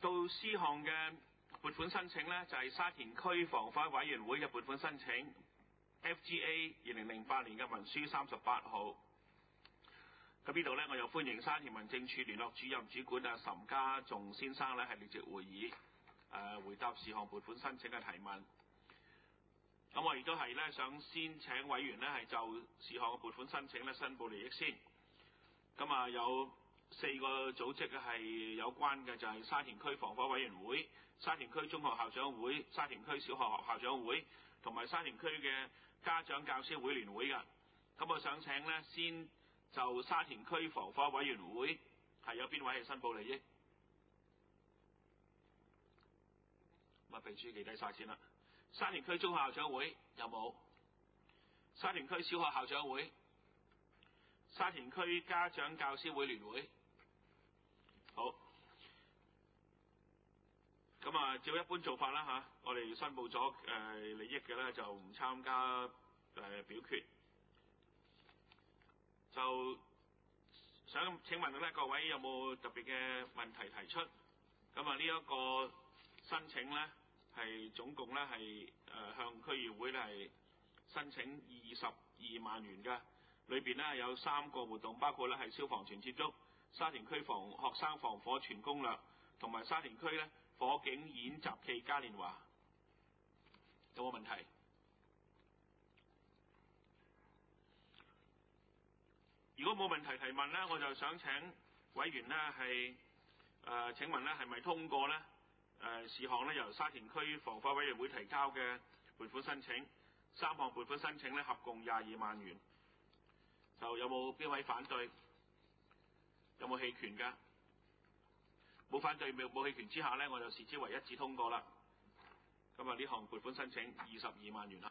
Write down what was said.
到C 項嘅撥款申請呢，就係沙田區防火委員會嘅撥款申請 FGA 2008年嘅文書38號。咁呢度呢，我又歡迎沙田民政處聯絡主任主管岑家仲先生呢係列席會議，回答事項撥款申請嘅提問。咁我亦都係呢，想先請委員呢係就事項嘅撥款申請呢申報利益先。咁有4個組織係有關嘅，就係沙田區防火委員會、沙田區中學校長會、沙田區小學校長會同埋沙田區嘅家長教師會聯會嘅。咁我想請呢，先就沙田區防火委員會係有邊位係申報利益？秘書記低晒先啦。沙田區中學校長會有冇？沙田區小學校長會、沙田區家長教師會聯會。好。咁照一般做法啦我哋申報咗利益嘅咧就唔參加表決。就想請問咧，各位有冇特別嘅問題提出？咁呢一個申請咧係總共咧係向區議會咧係申請22萬元嘅，裏邊咧有3個活動，包括咧係消防團接觸、沙田區學生防火全攻略，同埋沙田區咧火警演習暨嘉年華。有冇問題？如果冇問題提問呢，我就想請委員呢係請問呢係咪通過呢事項呢由沙田區防火委員會提交嘅撥款申請3項撥款申請呢合共22萬元，就有冇邊位反對？有冇棄權㗎？冇反對冇棄權之下呢，我就視之為一致通過啦。咁呢項撥款申請22萬元啦。